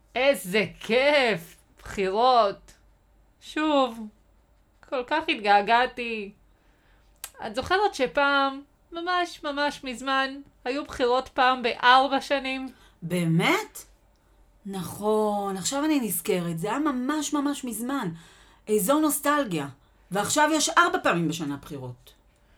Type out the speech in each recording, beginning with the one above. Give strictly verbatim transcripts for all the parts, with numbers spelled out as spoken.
איזה כיף! בחירות. שוב. כל כך התגעגעתי. את זוכרת שפעם, ממש ממש מזמן, היו בחירות פעם בארבע שנים? באמת? נכון, עכשיו אני נזכרת, זה היה ממש ממש מזמן. איזו נוסטלגיה. ועכשיו יש ארבע פעמים בשנה בחירות.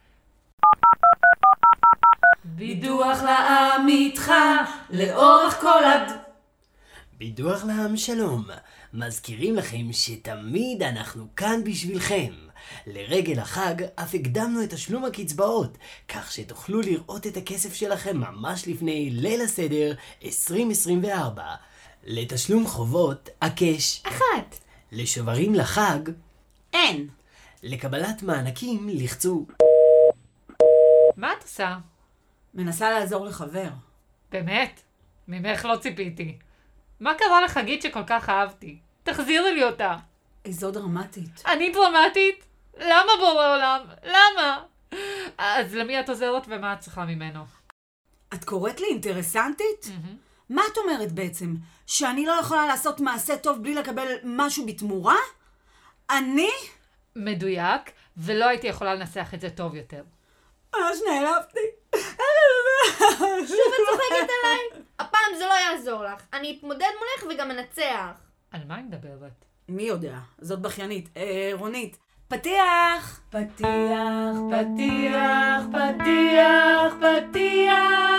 בידוח לעם איתך, לאורך כל הד... בידוח לעם שלום. מזכירים לכם שתמיד אנחנו כאן בשבילכם. לרגל החג אף הקדמנו את תשלום הקצבאות, כך שתוכלו לראות את הכסף שלכם ממש לפני ליל הסדר עשרים עשרים וארבע. לתשלום חובות, הקש אחת. לשוברים לחג, אין. לקבלת מענקים, לחצו. מה את עושה? מנסה לעזור לחבר. באמת? ממך לא ציפיתי. מה קרה לחגית שכל כך אהבתי? תחזירי לי אותה. איזו דרמטית. אני דרמטית? למה בורא עולם? למה? אז למי את עוזרת ומה את צריכה ממנו? את קוראת לי אינטרסנטית? Mm-hmm. מה את אומרת בעצם? שאני לא יכולה לעשות מעשה טוב בלי לקבל משהו בתמורה? אני? מדויק, ולא הייתי יכולה לנסח את זה טוב יותר. ממש נעלבתי. שוב את צוחקת עליי? הפעם זה לא יעזור לך. אני אתמודד מולך וגם אנצח. על מה היא מדברת? מי יודע? זאת בכיינית. אה, רונית. פתיח! פתיח, פתיח, פתיח, פתיח!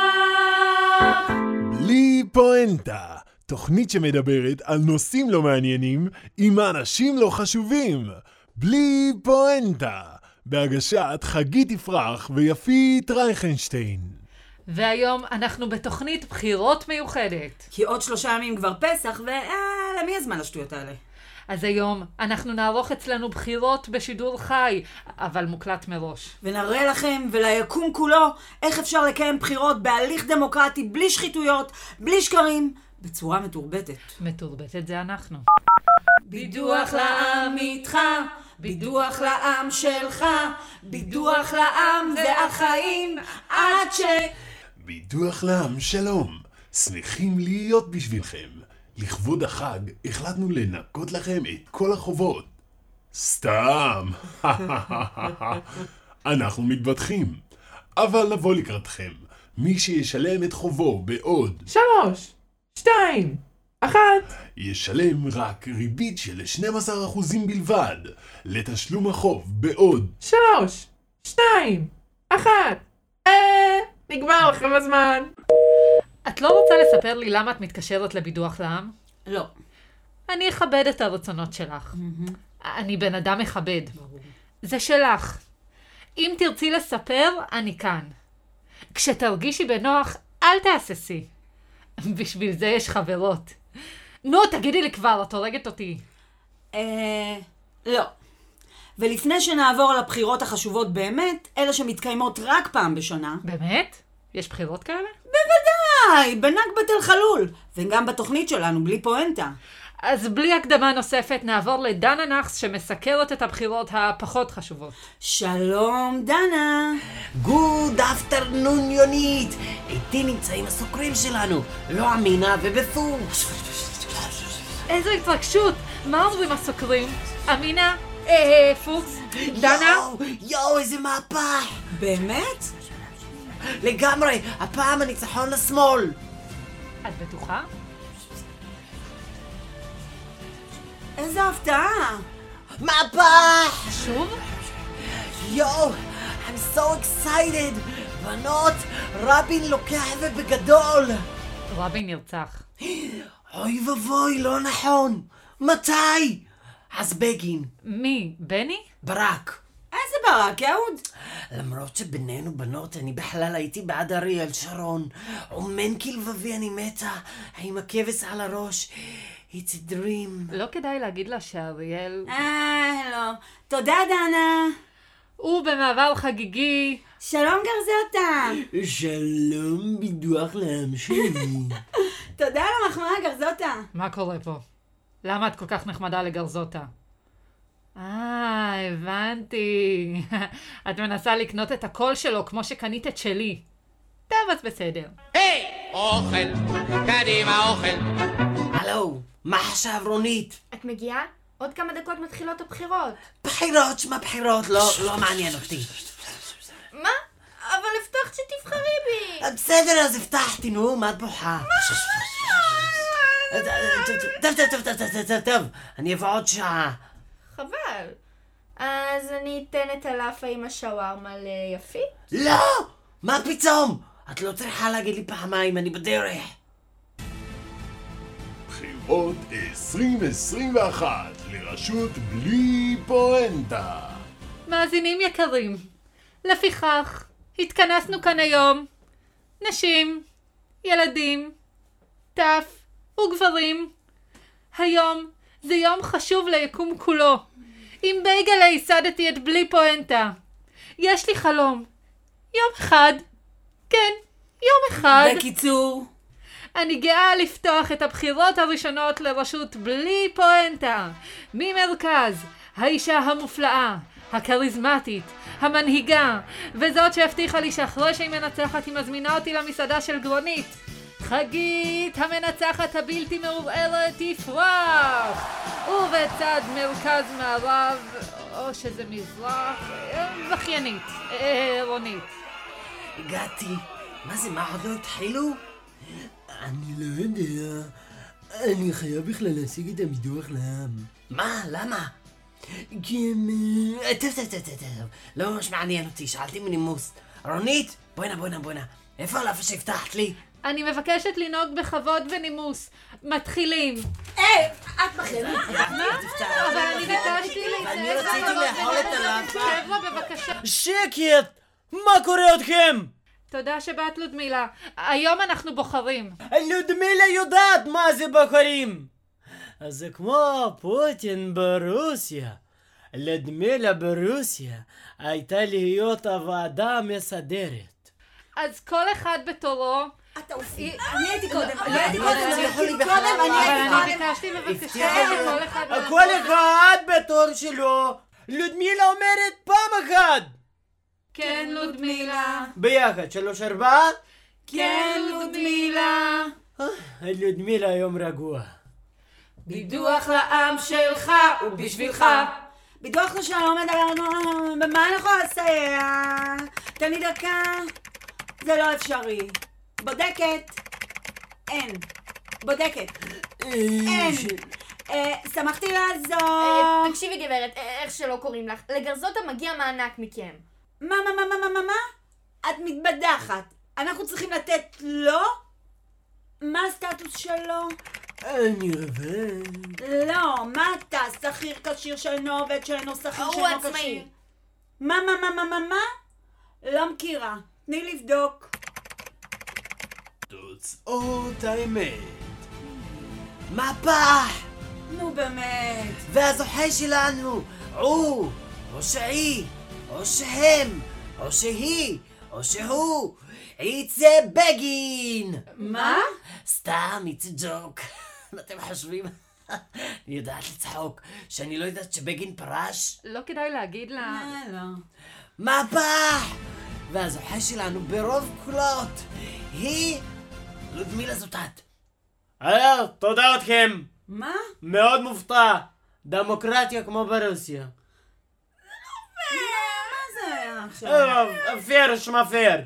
בלי פואנטה, תוכנית שמדברת על נושאים לא מעניינים עם אנשים לא חשובים. בלי פואנטה, בהגשת חגית יפרח ויפית רייכנשטיין. והיום אנחנו בתוכנית בחירות מיוחדת. כי עוד שלושה ימים כבר פסח, ולמי הזמן לשטויות האלה? אז היום אנחנו נערוך אצלנו בחירות בשידור חי, אבל מוקלט מראש. ונראה לכם וליקום כולו איך אפשר לקיים בחירות בהליך דמוקרטי, בלי שחיתויות, בלי שקרים, בצורה מתורבתת. מתורבתת זה אנחנו. בידוח לעם איתך, בידוח לעם שלך, בידוח לעם זה החיים עד ש... בידוח לעם שלום, שמחים להיות בשבילכם. לכבוד החג החלטנו לנקות לכם את כל החובות. סתם. אנחנו מתבטחים. אבל נבוא לקראתכם. מי שישלם את חובו בעוד שלוש, שתיים, אחת, ישלם רק ריבית של שנים עשר אחוזים בלבד. לתשלום החוב בעוד שלוש, שתיים, אחת. אה, נגמר לכם הזמן. את לא רוצה לספר לי למה את מתקשרת לבידוח לעם? לא. אני אכבד את הרצונות שלך. Mm-hmm. אני בן אדם מכבד. ברור. זה שלך. אם תרצי לספר, אני כאן. כשתרגישי בנוח, אל תעשסי. בשביל זה יש חברות. נו, תגידי לי כבר, את הורגת אותי. אה... לא. ולפני שנעבור לבחירות החשובות באמת, אלה שמתקיימות רק פעם בשנה. באמת? יש בחירות כאלה? בוודאי, בנכבת אל חלול. וגם בתוכנית שלנו, בלי פואנטה. אז בלי הקדמה נוספת, נעבור לדנה נחס שמסקרת את הבחירות הפחות חשובות. שלום, דנה. גוד אפטרנון יונית. איתי נמצאים הסוקרים שלנו, לא אמינה ובפור. איזו התרגשות. מה אומרים הסוקרים? אמינה? אה, פוקס? דנה? יואו, יואו, איזה מהפך. באמת? לגמרי, הפעם הניצחון לשמאל. את בטוחה? איזה הפתעה. מהפך! שוב? יואו, I'm so excited. בנות, רבין לוקח את זה בגדול. רבין נרצח. אוי ובוי, לא נכון. מתי? אז בגין. מי? בני? ברק. איזה ברק, יהוד? למרות שבינינו בנות, אני בכלל הייתי בעד אריאל שרון. אומן כלבבי, אני מתה. עם הכבש על הראש. It's a dream. לא כדאי להגיד לה שאריאל... אה, לא. תודה, דנה. הוא במעבר חגיגי. שלום גרזוטה. שלום בידוח לעם שלי. תודה על המחמאה, גרזוטה. מה קורה פה? למה את כל כך נחמדה לגרזוטה? אה, הבנתי. את מנסה לקנות את הקול שלו כמו שקנית את שלי. טוב, אז בסדר. היי! אוכל, קדימה אוכל. הלו, מה עכשיו רונית? את מגיעה? עוד כמה דקות מתחילות הבחירות. בחירות, שמה בחירות, לא, לא מעניין אותי. מה? אבל הבטחת שתבחרי בי. בסדר, אז הבטחתי, נו, מה את בוכה? טוב, טוב, טוב, טוב, טוב, טוב, טוב, אני אבוא עוד שעה. חבל. אז אני אתן את הלאפה עם השווארמה ליפית? לא! מה פתאום? את לא צריכה להגיד לי פעמיים, אני בדרך. בחירות עשרים עשרים ואחת לרשות בלי פואנטה. מאזינים יקרים, לפיכך התכנסנו כאן היום, נשים, ילדים, טף וגברים. היום זה יום חשוב ליקום כולו. עם בייגלה ייסדתי את בלי פואנטה. יש לי חלום. יום אחד, כן, יום אחד, בקיצור, אני גאה לפתוח את הבחירות הראשונות לרשות בלי פואנטה. ממרכז, האישה המופלאה, הכריזמטית, המנהיגה, וזאת שהבטיחה לי שאחרי שהיא מנצחת היא מזמינה אותי למסעדה של גרונית. חגית המנצחת הבלתי מעורערת תפרח. ובצד מרכז מערב, או שזה מזרח, בכיינית, רונית. הגעתי. מה זה, מה עוד לא התחילו? אני לא יודע. אני חייב בכלל להשיג את הביטוח לעם. מה? למה? כי הם... טוב, טוב, טוב, טוב, טוב. לא ממש מעניין אותי, שאלתי מנימוס. רונית, בואי נא, בואי נא, בואי נא. איפה הלאפה שהבטחת לי? אני מבקשת לנהוג בכבוד ונימוס. מתחילים. היי, את בכלל. אבל אני ביקשתי אני להתנהג רציתי בכבוד לאכול את ונימוס. הלאפה. חבר'ה, בבקשה. שקט! מה קורה אתכם? תודה שבאת לודמילה. היום אנחנו בוחרים. לודמילה יודעת מה זה בוחרים. אז זה כמו פוטין ברוסיה. לודמילה ברוסיה הייתה להיות הוועדה המסדרת. אז כל אחד בתורו. אתה עופי. אני הייתי קודם. לא, אני הייתי לא, קודם. לא, אני לא, הייתי לא, קודם. לא, אני אבל הייתי אני קודם. ביקשתי בבקשה הבטיח שכל אחד... כל אחד בתור שלו. לודמילה אומרת פעם אחת. כן, לודמילה. ביחד, שלוש ארבע. כן, לודמילה. לודמילה היום רגוע. בידוח לעם שלך ובשבילך. ביטוח לשלום מדבר, במה אני יכולה לסייע? תן לי דקה. זה לא אפשרי. בודקת. אין. בודקת. אין. אה, שמחתי לעזור. תקשיבי גברת, איך שלא קוראים לך, לגרזוטה מגיע מענק מכם. מה, מה, מה, מה, מה, מה, מה? את מתבדחת. אנחנו צריכים לתת לו? מה הסטטוס שלו? אני עובד. לא, מה אתה? שכיר כשיר שאינו עובד שאינו שכיר הוא שאינו עצמאי. כשיר? מה, מה, מה, מה, מה, מה? לא מכירה. תני לבדוק. תוצאות האמת. מהפך! נו באמת. והזוכה שלנו הוא, או שהיא, או שהם, או שהיא, או שהוא, יצא בגין! מה? סתם, it's a joke. מה אתם חושבים? אני יודעת לצחוק, שאני לא יודעת שבגין פרש? לא כדאי להגיד לה... אה, לא. מהפך! והזוכה שלנו ברוב קולות היא לודמילה זוטת. היי, תודה אתכם. מה? מאוד מופתע. דמוקרטיה כמו ברוסיה. מה זה היה עכשיו? פייר שמה פייר.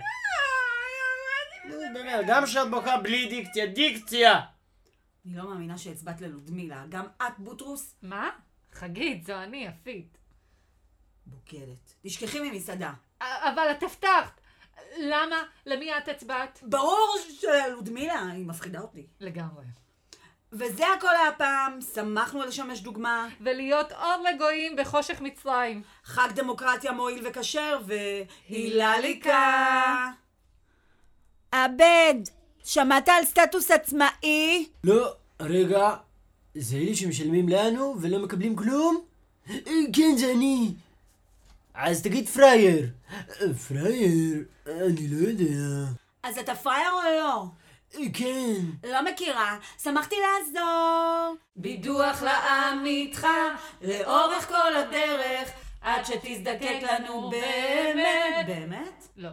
גם שאת בוכה בלי דיקציה, דיקציה. אני לא מאמינה שהצבעת ללודמילה. גם את בוטרוס? מה? חגית, זו אני, יפית. בוקדת. תשכחי ממסעדה. אבל את הבטחת. למה? למי את הצבעת? ברור שללודמילה, היא מפחידה אותי. לגמרי. וזה הכל הפעם, שמחנו לשמש דוגמה. ולהיות אור לגויים בחושך מצרים. חג דמוקרטיה מועיל וכשר, והילליקה. עבד, שמעת על סטטוס עצמאי? לא, רגע. זה אלה שמשלמים לנו ולא מקבלים כלום? כן, זה אני. אז תגיד פרייר. פרייר? אני לא יודע. אז אתה פרייר או לא? כן. לא מכירה, שמחתי לעזור. בידוח לעם איתך לאורך כל הדרך עד שתזדקק לנו באמת. באמת? לא.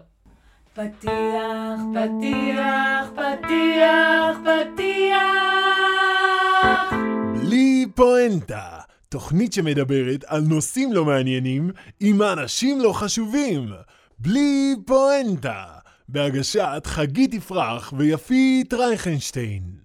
פתיח, פתיח, פתיח, פתיח. פואנטה, תוכנית שמדברת על נושאים לא מעניינים עם אנשים לא חשובים. בלי פואנטה, בהגשת חגית יפרח ויפית רייכנשטיין.